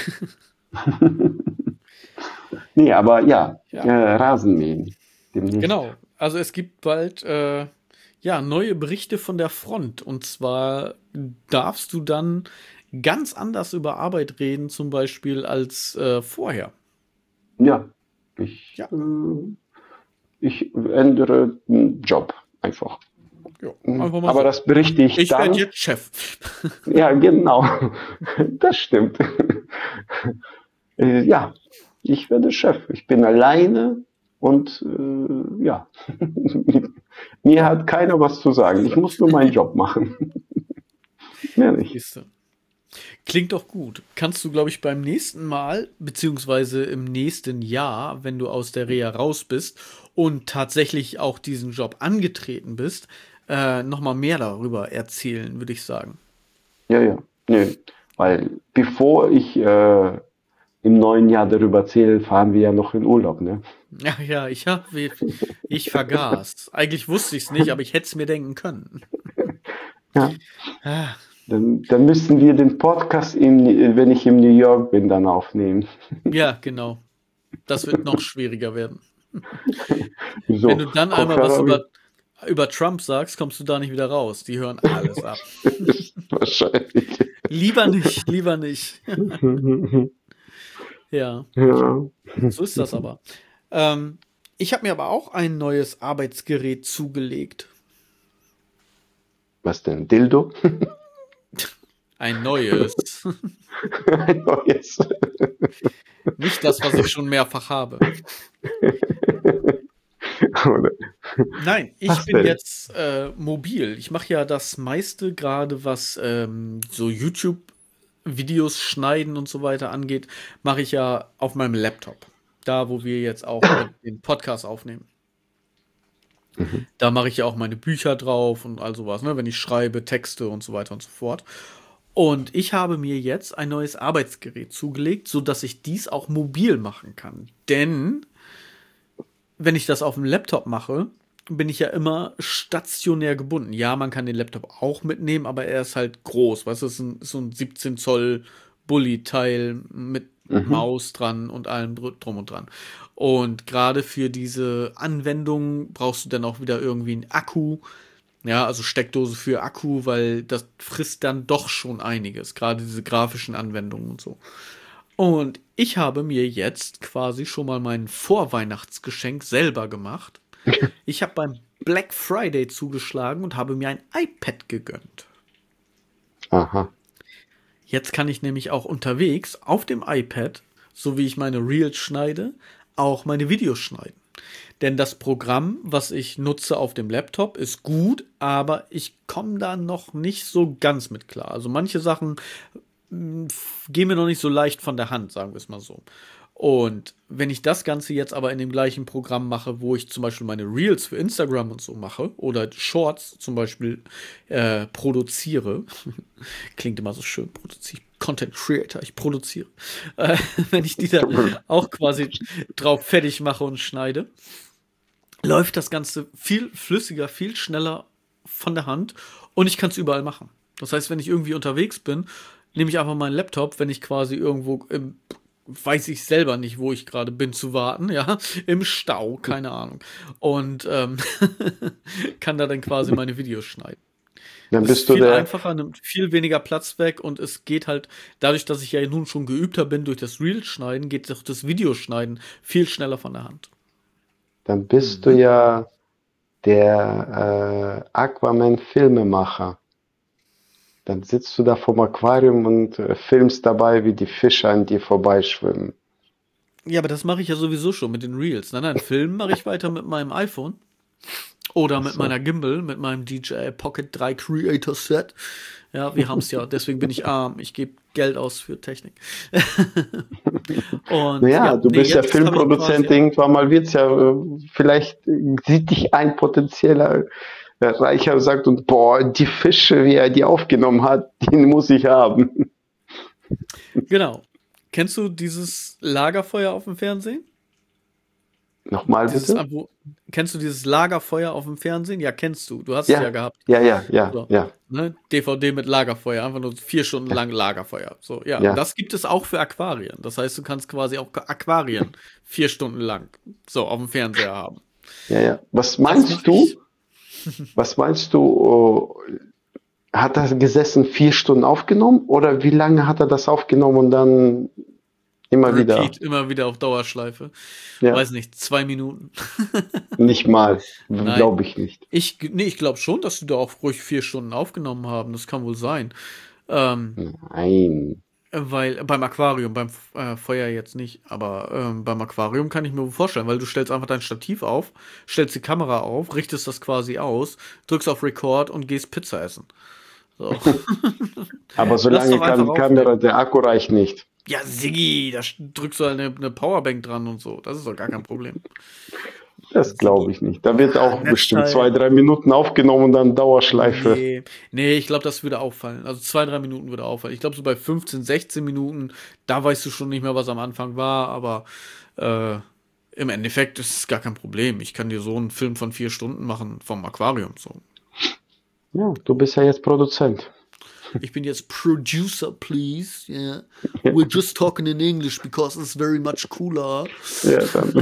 B: Nee, aber ja,
A: Ja.
B: Rasenmähen. Demnächst.
A: Genau. Also es gibt bald neue Berichte von der Front. Und zwar darfst du dann ganz anders über Arbeit reden, zum Beispiel als vorher.
B: Ja,
A: Ja.
B: ich ändere den Job einfach.
A: Ja, einfach mal
B: Aber
A: so.
B: das berichte ich
A: Ich
B: dann.
A: werde jetzt Chef.
B: Ja, genau. Das stimmt. Ja, ich werde Chef. Ich bin alleine und ja, mir hat keiner was zu sagen. Ich muss nur meinen Job machen. Mehr nicht.
A: Siehste. Klingt doch gut. Kannst du, glaube ich, beim nächsten Mal, beziehungsweise im nächsten Jahr, wenn du aus der Reha raus bist und tatsächlich auch diesen Job angetreten bist, nochmal mehr darüber erzählen, würde ich sagen.
B: Ja. Nee. Weil bevor ich im neuen Jahr darüber erzähle, fahren wir ja noch in Urlaub, ne?
A: Ja, ich vergaß. Eigentlich wusste ich es nicht, aber ich hätte es mir denken können.
B: Ja.
A: Ah,
B: Dann müssen wir den Podcast, wenn ich in New York bin, dann aufnehmen.
A: ja, genau. Das wird noch schwieriger werden.
B: So,
A: Wenn du dann einmal was
B: Kopfhörer
A: über Trump sagst, kommst du da nicht wieder raus. Die hören alles ab.
B: wahrscheinlich.
A: Lieber nicht, lieber nicht. Ja,
B: Ja.
A: so ist das aber. Ich habe mir aber auch ein neues Arbeitsgerät zugelegt.
B: Was denn? Dildo?
A: Ein neues.
B: Ein neues.
A: Nicht das, was ich schon mehrfach habe.
B: Oder?
A: Nein, ich
B: Was
A: bin
B: denn?
A: jetzt mobil. Ich mache ja das meiste gerade, was so YouTube-Videos schneiden und so weiter angeht, mache ich ja auf meinem Laptop. Da, wo wir jetzt auch den Podcast aufnehmen. Da mache ich ja auch meine Bücher drauf und all sowas, ne? Wenn ich schreibe, Texte und so weiter und so fort. Und ich habe mir jetzt ein neues Arbeitsgerät zugelegt, sodass ich dies auch mobil machen kann. Denn wenn ich das auf dem Laptop mache, bin ich ja immer stationär gebunden. Ja, man kann den Laptop auch mitnehmen, aber er ist halt groß. Weißt du, es ist so ein 17 Zoll Bulli-Teil mit Maus dran und allem drum und dran. Und gerade für diese Anwendung brauchst du dann auch wieder irgendwie einen Akku. Ja, also Steckdose für Akku, weil das frisst dann doch schon einiges. Gerade diese grafischen Anwendungen und so. Und ich habe mir jetzt quasi schon mal mein Vorweihnachtsgeschenk selber gemacht. Ich habe beim Black Friday zugeschlagen und habe mir ein iPad gegönnt.
B: Aha.
A: Jetzt kann ich nämlich auch unterwegs auf dem iPad, so wie ich meine Reels schneide, auch meine Videos schneiden. Denn das Programm, was ich nutze auf dem Laptop, ist gut, aber ich komme da noch nicht so ganz mit klar. Also manche Sachen gehen mir noch nicht so leicht von der Hand, sagen wir es mal so. Und wenn ich das Ganze jetzt aber in dem gleichen Programm mache, wo ich zum Beispiel meine Reels für Instagram und so mache oder Shorts zum Beispiel produziere, klingt immer so schön, produziere, Content Creator, ich produziere, wenn ich die dann auch quasi drauf fertig mache und schneide, läuft das Ganze viel flüssiger, viel schneller von der Hand und ich kann es überall machen. Das heißt, wenn ich irgendwie unterwegs bin, nehme ich einfach meinen Laptop, wenn ich quasi irgendwo weiß ich selber nicht, wo ich gerade bin, zu warten, ja, im Stau, keine Ahnung. Und kann da dann quasi meine Videos schneiden.
B: Dann
A: Das ist
B: bist du
A: viel
B: der,
A: einfacher, nimmt viel weniger Platz weg und es geht halt, dadurch, dass ich ja nun schon geübter bin durch das Reel-Schneiden, geht auch das Videoschneiden viel schneller von der Hand.
B: dann bist du ja der Aquaman-Filmemacher. Dann sitzt du da vorm Aquarium und filmst dabei, wie die Fische an dir vorbeischwimmen.
A: Ja, aber das mache ich ja sowieso schon mit den Reels. Nein, Filmen mache ich weiter mit meinem iPhone. Oder
B: Ach
A: mit
B: so.
A: meiner Gimbal, mit meinem DJI Pocket 3 Creator Set. Ja, wir haben es ja, deswegen bin ich arm. Ich gebe Geld aus für Technik. Und
B: Naja,
A: ja,
B: du
A: nee,
B: bist ja
A: jetzt habe ich quasi
B: Filmproduzent,
A: auch.
B: irgendwann mal wird's ja, vielleicht sieht dich ein potenzieller Reicher und sagt, und boah, die Fische, wie er die aufgenommen hat, den muss ich haben.
A: Genau. Kennst du dieses Lagerfeuer auf dem Fernsehen?
B: Nochmal
A: Dieses,
B: bitte?
A: kennst du dieses Lagerfeuer auf dem Fernsehen? Ja, kennst du. Du hast es ja
B: Ja,
A: gehabt.
B: ja, ja, ja,
A: So,
B: ja,
A: ne? DVD mit Lagerfeuer, einfach nur 4 Stunden
B: ja,
A: lang Lagerfeuer. So, ja, und
B: ja,
A: das gibt es auch für Aquarien. Das heißt, du kannst quasi auch Aquarien 4 Stunden lang so auf dem Fernseher haben.
B: ja, ja. Was
A: Das
B: meinst
A: mache ich.
B: du? Was meinst du? Hat er gesessen 4 Stunden aufgenommen oder wie lange hat er das aufgenommen und dann immer wieder?
A: Repeat, immer wieder auf Dauerschleife.
B: Ja,
A: Weiß nicht, 2 Minuten.
B: nicht mal,
A: Nein.
B: glaube ich nicht.
A: Nee, ich glaube schon, dass die da auch ruhig 4 Stunden aufgenommen haben. Das kann wohl sein. Ähm,
B: Nein.
A: Weil beim Aquarium, beim Feuer jetzt nicht, aber beim Aquarium kann ich mir wohl vorstellen, weil du stellst einfach dein Stativ auf, stellst die Kamera auf, richtest das quasi aus, drückst auf Record und gehst Pizza essen. So.
B: Aber so
A: Lass
B: lange
A: doch einfach
B: Kamera,
A: aufnehmen.
B: der Akku reicht nicht.
A: Ja, Siggi, da drückst du halt eine Powerbank dran und so. Das ist doch gar kein Problem.
B: Das glaube
A: Siggi.
B: ich nicht. Da wird
A: Ja,
B: auch bestimmt zwei,
A: Netzteil.
B: drei Minuten aufgenommen und dann Dauerschleife.
A: Nee, nee, ich glaube, das würde auffallen. Also 2, 3 Minuten würde auffallen. Ich glaube, so bei 15, 16 Minuten, da weißt du schon nicht mehr, was am Anfang war, aber äh, im Endeffekt ist es gar kein Problem. Ich kann dir so einen Film von 4 Stunden machen vom Aquarium. So.
B: Ja, du bist ja jetzt Produzent.
A: Ich bin jetzt Producer, please. Yeah.
B: Ja,
A: We're just talking in English because it's very much cooler.
B: ja dann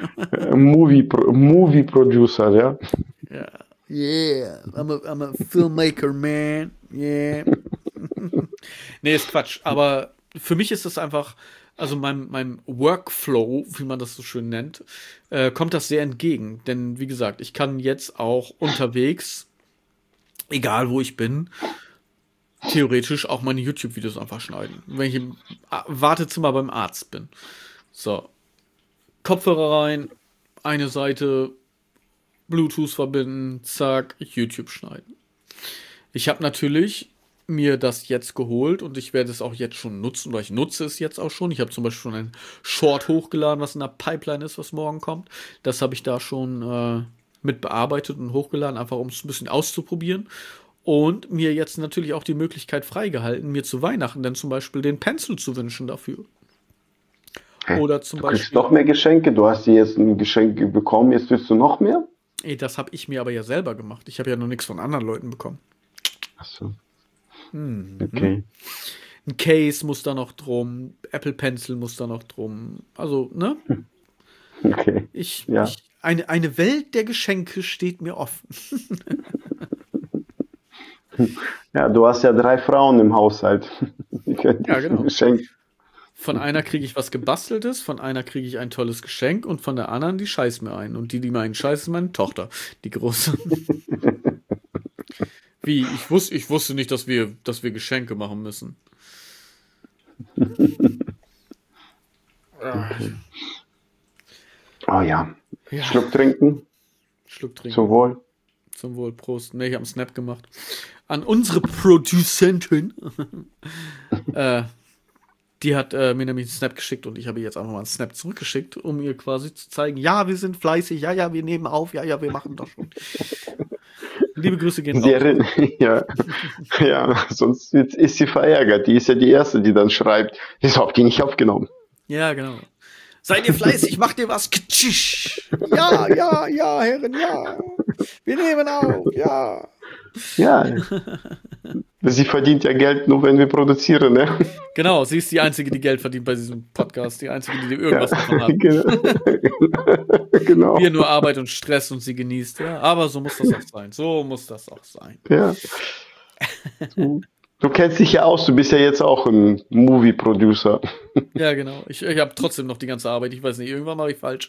B: Movie Producer, ja.
A: Ja. Yeah, I'm a filmmaker, man. Yeah. Nee, ist Quatsch. Aber für mich ist das einfach, also meinem Workflow, wie man das so schön nennt, kommt das sehr entgegen. Denn wie gesagt, ich kann jetzt auch unterwegs, egal wo ich bin, theoretisch auch meine YouTube-Videos einfach schneiden. Wenn ich im Wartezimmer beim Arzt bin. So, Kopfhörer rein, eine Seite, Bluetooth verbinden, zack, YouTube schneiden. Ich habe natürlich mir das jetzt geholt und ich werde es auch jetzt schon nutzen, weil ich nutze es jetzt auch schon. Ich habe zum Beispiel schon ein Short hochgeladen, was in der Pipeline ist, was morgen kommt. Das habe ich da schon mit bearbeitet und hochgeladen, einfach um es ein bisschen auszuprobieren. Und mir jetzt natürlich auch die Möglichkeit freigehalten, mir zu Weihnachten dann zum Beispiel den Pencil zu wünschen dafür.
B: Hä?
A: Oder zum
B: Du kriegst
A: Beispiel,
B: noch mehr Geschenke. Du hast dir jetzt ein Geschenk bekommen, jetzt willst du noch mehr?
A: das habe ich mir aber ja selber gemacht. Ich habe ja noch nichts von anderen Leuten bekommen.
B: Ach so,
A: Mhm.
B: okay.
A: Ein Case muss da noch drum, Apple Pencil muss da noch drum. Also, ne?
B: Okay. Ja.
A: Eine Welt der Geschenke steht mir offen.
B: Ja, du hast ja 3 Frauen im Haushalt. Die können
A: Ja,
B: dich ein
A: genau.
B: Geschenk.
A: Von einer kriege ich was Gebasteltes, von einer kriege ich ein tolles Geschenk und von der anderen, die scheißt mir ein. Und die mir einen scheißt, ist meine Tochter, die große. Wie, ich wusste nicht, dass wir Geschenke machen müssen. Ah,
B: Okay. Oh ja.
A: ja,
B: Schluck trinken.
A: Schluck
B: Zum
A: trinken.
B: Wohl.
A: Zum Wohl, Prost. Ne, ich habe einen Snap gemacht. An unsere Produzentin. äh, Die hat mir nämlich einen Snap geschickt und ich habe ihr jetzt einfach mal einen Snap zurückgeschickt, um ihr quasi zu zeigen, ja, wir sind fleißig, ja, ja, wir nehmen auf, ja, ja, wir machen das schon. Liebe Grüße gehen raus.
B: Ja, ja, sonst ist sie verärgert. Die ist ja die Erste, die dann schreibt, wieso habt ihr nicht aufgenommen?
A: Ja, genau. Seid ihr fleißig, macht ihr was? Ktschisch. Ja, ja, ja, Herren, ja. Wir nehmen auf, ja.
B: Ja, sie verdient ja Geld nur, wenn wir produzieren, ne?
A: Genau, sie ist die Einzige, die Geld verdient bei diesem Podcast, die Einzige, die
B: Ja,
A: irgendwas davon hat.
B: genau.
A: Wir
B: Genau.
A: nur Arbeit und Stress und sie genießt, ja. Aber so muss das auch sein. So muss das auch sein.
B: Ja. Du kennst dich ja aus, du bist ja jetzt auch ein Movie-Producer.
A: Ja, genau. Ich habe trotzdem noch die ganze Arbeit. Ich weiß nicht, irgendwann mache ich falsch.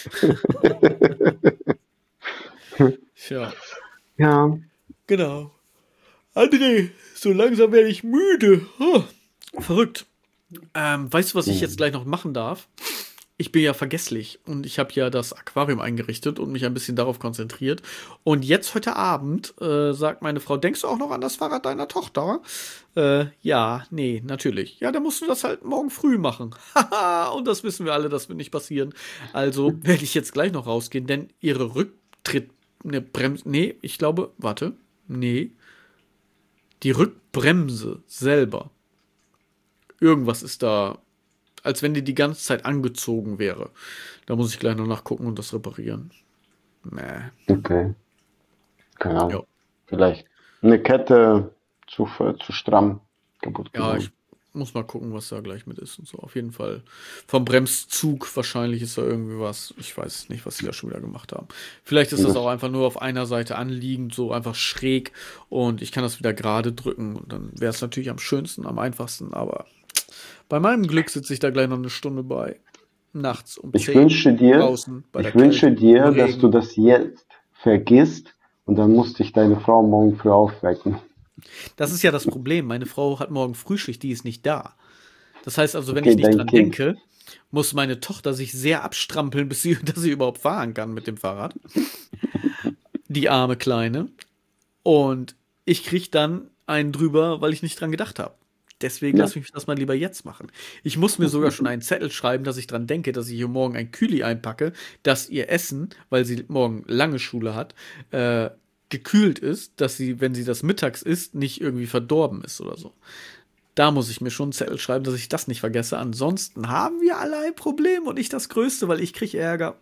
A: Tja,
B: Ja.
A: genau. André, so langsam werde ich müde. Verrückt. Weißt du, was ich jetzt gleich noch machen darf? ich bin ja vergesslich und ich habe ja das Aquarium eingerichtet und mich ein bisschen darauf konzentriert. Und jetzt heute Abend sagt meine Frau, denkst du auch noch an das Fahrrad deiner Tochter? Ja, nee, natürlich. Ja, dann musst du das halt morgen früh machen. Haha, und das wissen wir alle, das wird nicht passieren. Also werde ich jetzt gleich noch rausgehen, denn ihre Rücktritt, ne, nee, ich glaube, warte, nee, die Rückbremse selber. Irgendwas ist da, als wenn die ganze Zeit angezogen wäre. Da muss ich gleich noch nachgucken und das reparieren. Nee.
B: Okay, keine
A: Ja.
B: Ahnung. Vielleicht eine Kette zu stramm kaputt
A: Ja,
B: gegangen.
A: ich muss mal gucken, was da gleich mit ist und so. Auf jeden Fall. Vom Bremszug wahrscheinlich ist da irgendwie was. Ich weiß nicht, was sie da schon wieder gemacht haben. Vielleicht ist
B: Und
A: das
B: das,
A: auch einfach nur auf einer Seite anliegend, so einfach schräg. Und ich kann das wieder gerade drücken. Und dann wäre es natürlich am schönsten, am einfachsten. Aber bei meinem Glück sitze ich da gleich noch eine Stunde bei. Nachts um
B: ich
A: 10
B: wünsche dir,
A: draußen bei der
B: ich wünsche
A: Kälte, im
B: dir, dass du
A: Regen.
B: das jetzt vergisst und dann muss dich deine Frau morgen früh aufwecken.
A: Das ist ja das Problem. Meine Frau hat morgen Frühschicht, die ist nicht da. Das heißt also, wenn
B: Okay,
A: ich nicht
B: dein
A: dran
B: Kind.
A: denke, muss meine Tochter sich sehr abstrampeln, dass sie überhaupt fahren kann mit dem Fahrrad. Die arme Kleine. Und ich krieg dann einen drüber, weil ich nicht dran gedacht habe. Deswegen
B: Ja.
A: lasse ich das mal lieber jetzt machen. Ich muss mir sogar schon einen Zettel schreiben, dass ich dran denke, dass ich ihr morgen ein Kühli einpacke, dass ihr Essen, weil sie morgen lange Schule hat, gekühlt ist, dass sie, wenn sie das mittags isst, nicht irgendwie verdorben ist oder so. Da muss ich mir schon einen Zettel schreiben, dass ich das nicht vergesse. Ansonsten haben wir alle ein Problem und nicht das Größte, weil ich kriege Ärger.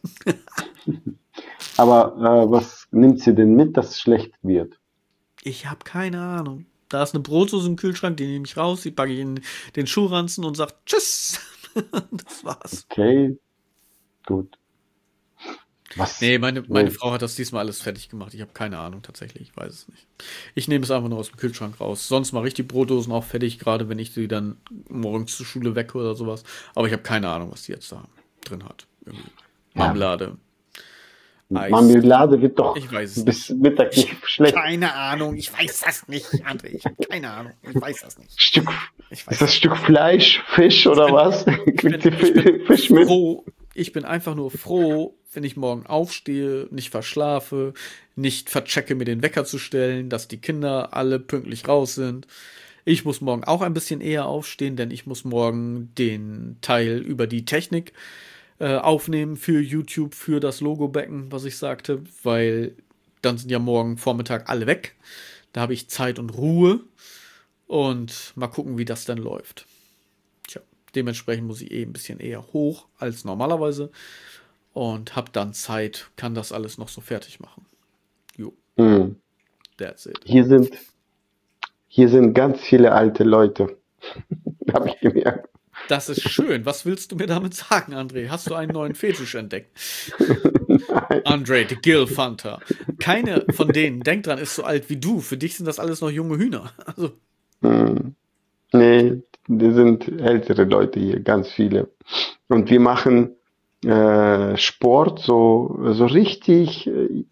B: Aber was nimmt sie denn mit, dass es schlecht wird?
A: Ich habe keine Ahnung. Da ist eine Brotsoße im Kühlschrank, die nehme ich raus, die packe ich in den Schuhranzen und sage Tschüss. Das war's.
B: Okay, gut. Was?
A: Nee, meine
B: Nee.
A: Frau hat das diesmal alles fertig gemacht. Ich habe keine Ahnung tatsächlich. Ich weiß es nicht. Ich nehme es einfach nur aus dem Kühlschrank raus. Sonst mache ich die Brotdosen auch fertig, gerade wenn ich sie dann morgens zur Schule wecke oder sowas. Aber ich habe keine Ahnung, was die jetzt da drin hat. Irgendwie
B: Ja,
A: Marmelade, Eis.
B: Marmelade wird doch
A: Ich weiß es
B: bis
A: nicht.
B: Mittag
A: Ich
B: nicht schlecht.
A: keine Ahnung. Ich weiß das nicht, André. Ich habe keine Ahnung. Ich weiß das nicht.
B: Stück,
A: Ich
B: ist
A: weiß
B: das
A: das
B: Stück Fleisch, Fisch
A: Ich
B: oder
A: bin,
B: was? Kriegt sie
A: ich bin
B: Fisch mit?
A: froh. Ich bin einfach nur froh, wenn ich morgen aufstehe, nicht verschlafe, nicht verchecke, mir den Wecker zu stellen, dass die Kinder alle pünktlich raus sind. Ich muss morgen auch ein bisschen eher aufstehen, denn ich muss morgen den Teil über die Technik aufnehmen für YouTube, für das Logo-Becken, was ich sagte, weil dann sind ja morgen Vormittag alle weg. Da habe ich Zeit und Ruhe und mal gucken, wie das dann läuft. Tja, dementsprechend muss ich ein bisschen eher hoch als normalerweise und habe dann Zeit, kann das alles noch so fertig machen. Jo,
B: Hm.
A: that's it.
B: Hier sind ganz viele alte Leute. Habe ich gemerkt.
A: Das ist schön. Was willst du mir damit sagen, André? Hast du einen neuen Fetisch entdeckt?
B: Nein.
A: Andre, the Gilf Hunter. Keine von denen, denk dran, ist so alt wie du. Für dich sind das alles noch junge Hühner. Also,
B: Hm. Nee, die sind ältere Leute hier, ganz viele. Und wir machen Sport so richtig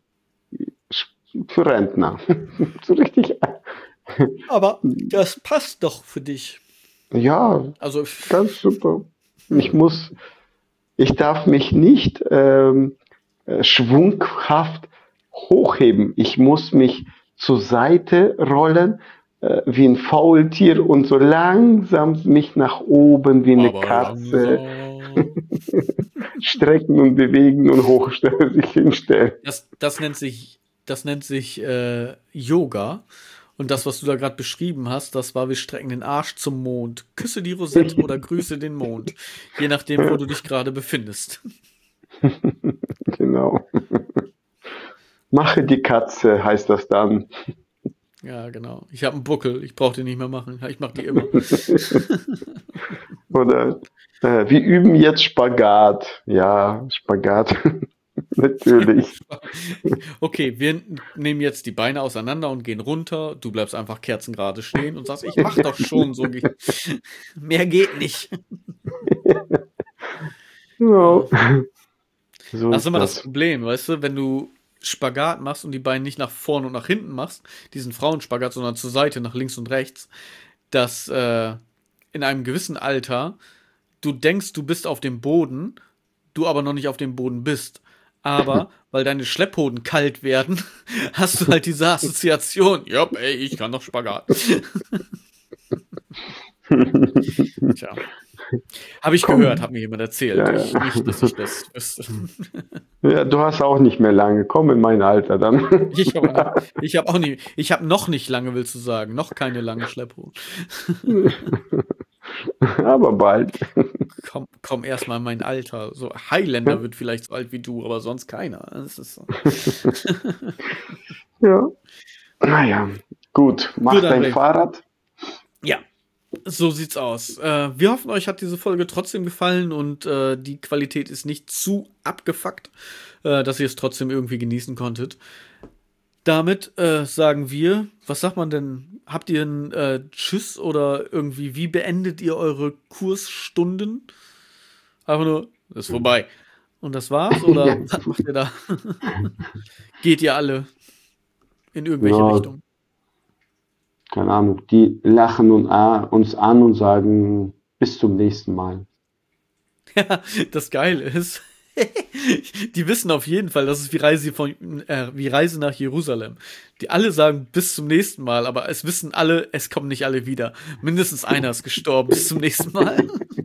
B: für Rentner. So richtig.
A: aber das passt doch für dich.
B: Ja,
A: Also,
B: ganz super. Ich
A: hm,
B: muss, ich darf mich nicht schwunghaft hochheben. Ich muss mich zur Seite rollen, wie ein Faultier und so langsam mich nach oben wie eine
A: aber
B: Katze
A: langsam.
B: strecken und bewegen und hochstellen, sich hinstellen.
A: Das nennt sich Yoga. Und das, was du da gerade beschrieben hast, das war, wir strecken den Arsch zum Mond. Küsse die Rosette oder grüße den Mond. Je nachdem, wo du dich gerade befindest.
B: Genau. Mache die Katze, heißt das dann.
A: Ja, genau. Ich habe einen Buckel. Ich brauche den nicht mehr machen. Ich mache die immer.
B: Oder wir üben jetzt Spagat. Ja, Spagat. Natürlich.
A: Okay, wir nehmen jetzt die Beine auseinander und gehen runter. Du bleibst einfach kerzengerade stehen und sagst, ich mach doch schon so. Mehr geht nicht.
B: Ja,
A: Ja.
B: so
A: Das ist
B: ist
A: immer das
B: das.
A: Problem, weißt du, wenn du Spagat machst und die Beine nicht nach vorne und nach hinten machst, diesen Frauenspagat, sondern zur Seite, nach links und rechts, dass in einem gewissen Alter du denkst, du bist auf dem Boden du aber noch nicht auf dem Boden bist. Aber, weil deine Schlepphoden kalt werden, hast du halt diese Assoziation. Ja, ey, ich kann doch Spagat. Tja. Habe ich gehört, hat mir jemand erzählt.
B: Ja,
A: Ich,
B: ja.
A: nicht, dass ich das wüsste.
B: Ja, du hast auch nicht mehr lange. Komm in mein Alter dann.
A: Ich habe auch nicht, ich habe noch nicht lange, willst du sagen, noch keine lange Schlepphoden.
B: Aber bald.
A: Komm erst mal in mein Alter. So Highlander wird vielleicht so alt wie du, aber sonst keiner. Das ist so.
B: Ja. Naja, gut. Mach
A: Gut,
B: dein
A: André.
B: Fahrrad.
A: Ja, so sieht's aus. Wir hoffen, euch hat diese Folge trotzdem gefallen und die Qualität ist nicht zu abgefuckt, dass ihr es trotzdem irgendwie genießen konntet. Damit sagen wir, was sagt man denn? Habt ihr ein Tschüss oder irgendwie, wie beendet ihr eure Kursstunden? Einfach nur, ist vorbei. Und das war's? Oder was macht ihr da? Geht ihr alle in irgendwelche
B: Ja,
A: Richtungen?
B: keine Ahnung. Die lachen uns an und sagen, bis zum nächsten Mal.
A: Ja, das Geile ist, die wissen auf jeden Fall, das ist wie Reise nach Jerusalem. Die alle sagen bis zum nächsten Mal, aber es wissen alle, es kommen nicht alle wieder. Mindestens einer ist gestorben. Bis zum nächsten Mal.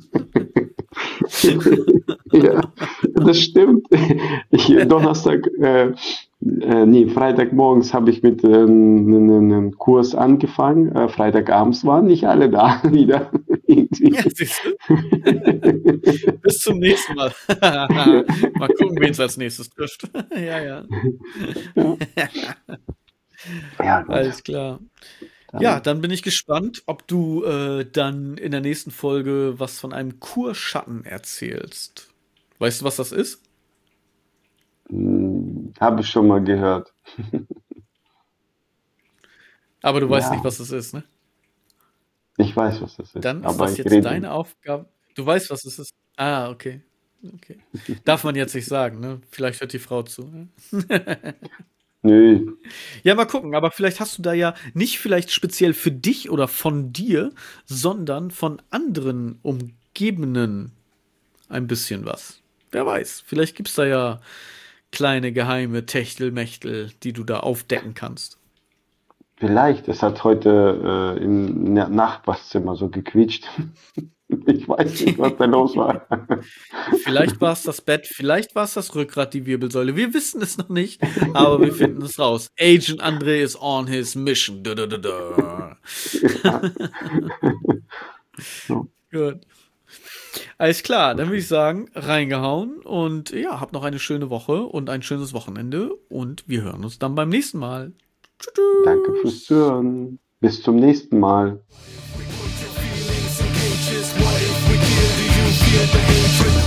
B: Ja, das stimmt. Freitagmorgens habe ich mit einem Kurs angefangen. Freitagabends waren nicht alle da wieder.
A: Ja, siehst du? Bis zum nächsten Mal. Mal gucken, wen es als nächstes trifft. Ja, ja.
B: Ja, gut.
A: Alles klar. Ja, dann bin ich gespannt, ob du dann in der nächsten Folge was von einem Kurschatten erzählst. Weißt du, was das ist?
B: Habe ich schon mal gehört.
A: Aber du weißt
B: Ja,
A: nicht, was das ist, ne?
B: ich weiß, was das ist,
A: Dann ist
B: aber
A: das
B: ich
A: jetzt
B: rede
A: deine
B: nicht.
A: Aufgabe. Du weißt, was es ist. Ah, okay. Okay. Darf man jetzt nicht sagen, ne? Vielleicht hört die Frau zu. Ne?
B: Nö,
A: Ja, mal gucken, aber vielleicht hast du da ja nicht vielleicht speziell für dich oder von dir, sondern von anderen Umgebenden ein bisschen was. Wer weiß, vielleicht gibt's da ja kleine geheime Techtelmechtel, die du da aufdecken kannst.
B: vielleicht. Es hat heute im Nachbarzimmer so gequietscht. Ich weiß nicht, was da los war.
A: Vielleicht war es das Bett, vielleicht war es das Rückgrat, die Wirbelsäule. Wir wissen es noch nicht, aber wir finden es raus. Agent André is on his mission. Da, da, da, da.
B: So,
A: Gut. Alles klar, dann würde ich sagen, reingehauen und ja, habt noch eine schöne Woche und ein schönes Wochenende und wir hören uns dann beim nächsten Mal.
B: danke fürs
A: Tschüss.
B: Zuhören. Bis zum nächsten Mal.
C: Feelings and cages. What if we kill? Do you feel the hatred?